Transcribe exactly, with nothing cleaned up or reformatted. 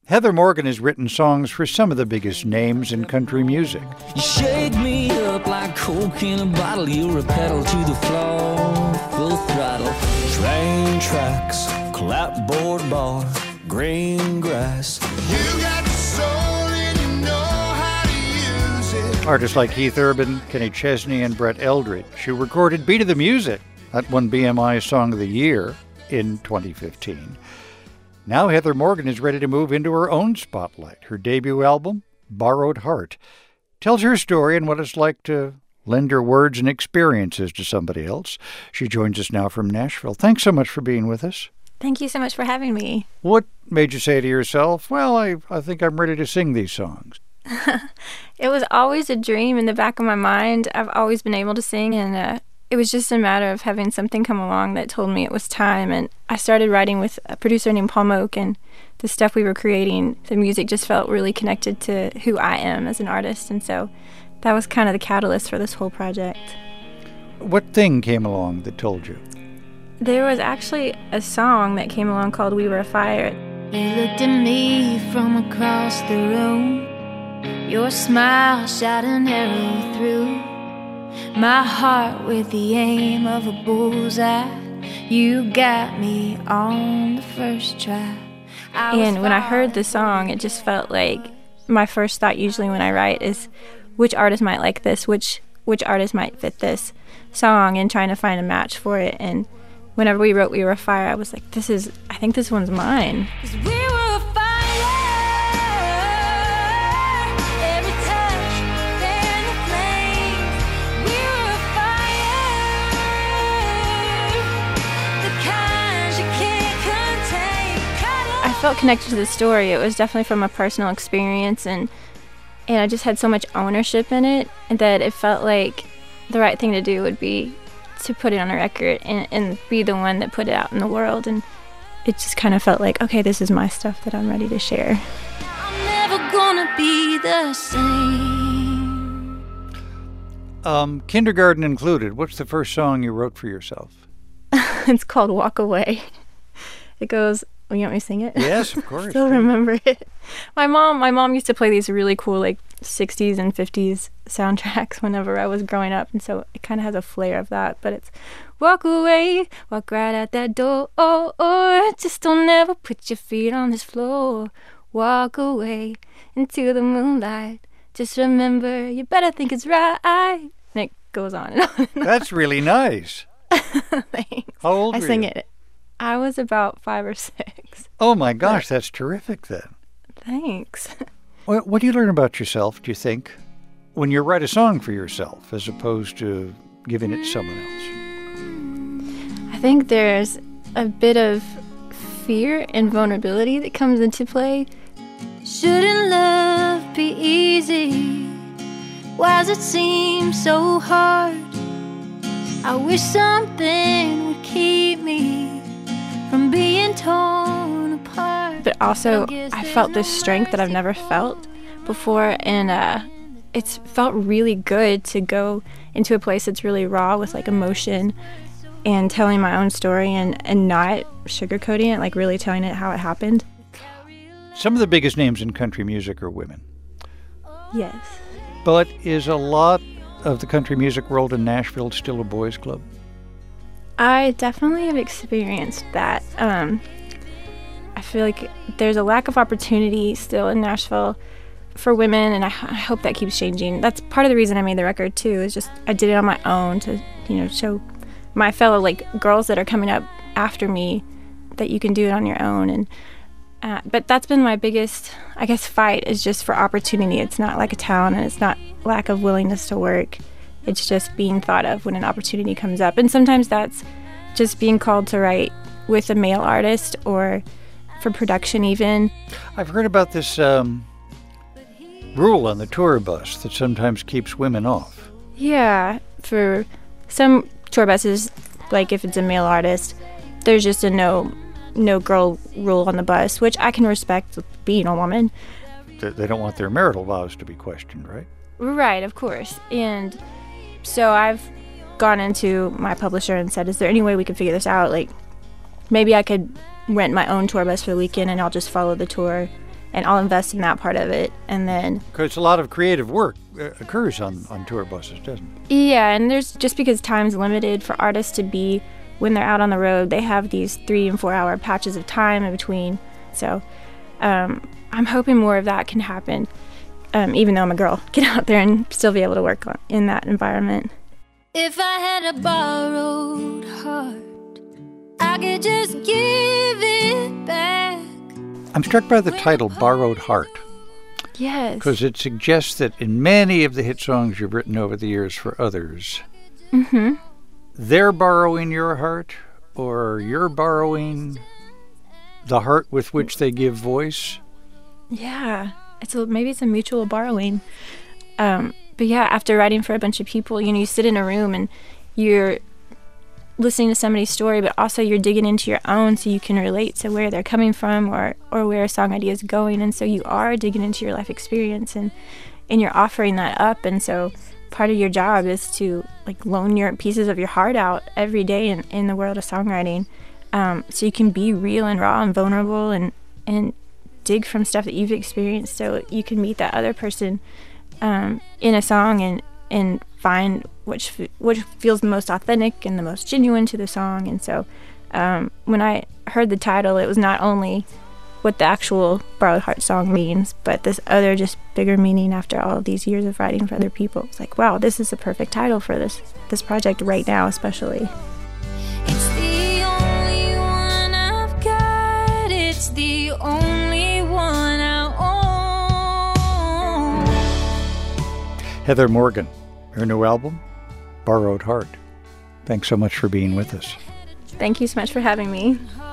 Heather Morgan has written songs for some of the biggest names in country music. You shake me up like coke in a bottle. You're a pedal to the floor, full throttle. Train tracks, clapboard bar, green grass. You got the soul and you know how to use it. Artists like Keith Urban, Kenny Chesney, and Brett Eldridge, who recorded Beat of the Music. That won B M I Song of the Year in twenty fifteen. Now Heather Morgan is ready to move into her own spotlight. Her debut album, Borrowed Heart, tells her story and what it's like to lend her words and experiences to somebody else. She joins us now from Nashville. Thanks so much for being with us. Thank you so much for having me. What made you say to yourself, well, I, I think I'm ready to sing these songs? It was always a dream in the back of my mind. I've always been able to sing, and uh, it was just a matter of having something come along that told me it was time. And I started writing with a producer named Paul Moak, and the stuff we were creating, the music just felt really connected to who I am as an artist. And so that was kind of the catalyst for this whole project. What thing came along that told you? There was actually a song that came along called We Were a Fire. You looked at me from across the room. Your smile shot an arrow through my heart with the aim of a bullseye. You got me on the first try. And when I heard the song, it just felt like my first thought usually when I write is which artist might like this, which which artist might fit this song, and trying to find a match for it. And whenever we wrote We Were a Fire, I was like, this is, I think this one's mine. We were a fire, every touch, fan the flames. We were a fire, the kind you can't contain. I felt connected to the story. It was definitely from a personal experience, and and I just had so much ownership in it that it felt like the right thing to do would be to put it on a record and, and be the one that put it out in the world. And it just kind of felt like, okay, this is my stuff that I'm ready to share. I'm never gonna be the same. Um, kindergarten included. What's the first song you wrote for yourself? It's called Walk Away. It goes, oh, you want me to sing it? Yes, of course. Still remember it. My mom, my mom used to play these really cool, like, sixties and fifties soundtracks whenever I was growing up, and so it kind of has a flair of that. But it's walk away, walk right out that door, oh, or just don't ever put your feet on this floor. Walk away into the moonlight. Just remember, you better think it's right. And it goes on and on. And on. That's really nice. Thanks. How old I were sing you? it. I was about five or six. Oh my gosh, that's terrific then. Thanks. What, what do you learn about yourself, do you think, when you write a song for yourself as opposed to giving it to someone else? I think there's a bit of fear and vulnerability that comes into play. Shouldn't love be easy? Why does it seem so hard? I wish something would keep me from being torn apart. But also, I felt this strength that I've never felt before, and uh, it's felt really good to go into a place that's really raw with, like, emotion and telling my own story and, and not sugarcoating it, like really telling it how it happened. Some of the biggest names in country music are women. Yes. But is a lot of the country music world in Nashville still a boys' club? I definitely have experienced that. Um, I feel like there's a lack of opportunity still in Nashville for women, and I, I hope that keeps changing. That's part of the reason I made the record too. Is just I did it on my own to, you know, show my fellow like girls that are coming up after me that you can do it on your own. And uh, but that's been my biggest, I guess, fight is just for opportunity. It's not like a town, and it's not lack of willingness to work. It's just being thought of when an opportunity comes up. And sometimes that's just being called to write with a male artist or for production even. I've heard about this um, rule on the tour bus that sometimes keeps women off. Yeah, for some tour buses, like if it's a male artist, there's just a no no girl rule on the bus, which I can respect being a woman. They don't want their marital vows to be questioned, right? Right, of course. And so I've gone into my publisher and said, is there any way we could figure this out? Like, maybe I could rent my own tour bus for the weekend and I'll just follow the tour and I'll invest in that part of it. And then because a lot of creative work uh, occurs on, on tour buses, doesn't it? Yeah, and there's just because time's limited for artists to be, when they're out on the road, they have these three and four hour patches of time in between. So um, I'm hoping more of that can happen, um, even though I'm a girl, get out there and still be able to work on, in that environment. If I had a borrowed heart, I could just give it back. I'm struck by the title, Borrowed Heart. Yes. Because it suggests that in many of the hit songs you've written over the years for others, mm-hmm. they're borrowing your heart, or you're borrowing the heart with which they give voice. Yeah, it's a, maybe it's a mutual borrowing. Um, but yeah, after writing for a bunch of people, you know, you sit in a room and you're listening to somebody's story, but also you're digging into your own so you can relate to where they're coming from, or, or where a song idea is going. And so you are digging into your life experience, and, and you're offering that up. And so part of your job is to like loan your pieces of your heart out every day in, in the world of songwriting, um, so you can be real and raw and vulnerable, and, and dig from stuff that you've experienced, so you can meet that other person um, in a song and, and find which which feels the most authentic and the most genuine to the song. And so um, when I heard the title, it was not only what the actual Borrowed Heart song means, but this other just bigger meaning after all of these years of writing for other people. It's like, wow, this is the perfect title for this this project right now, especially. It's the only one I've got. It's the only one I own. Heather Morgan, her new album, Borrowed Heart. Thanks so much for being with us. Thank you so much for having me.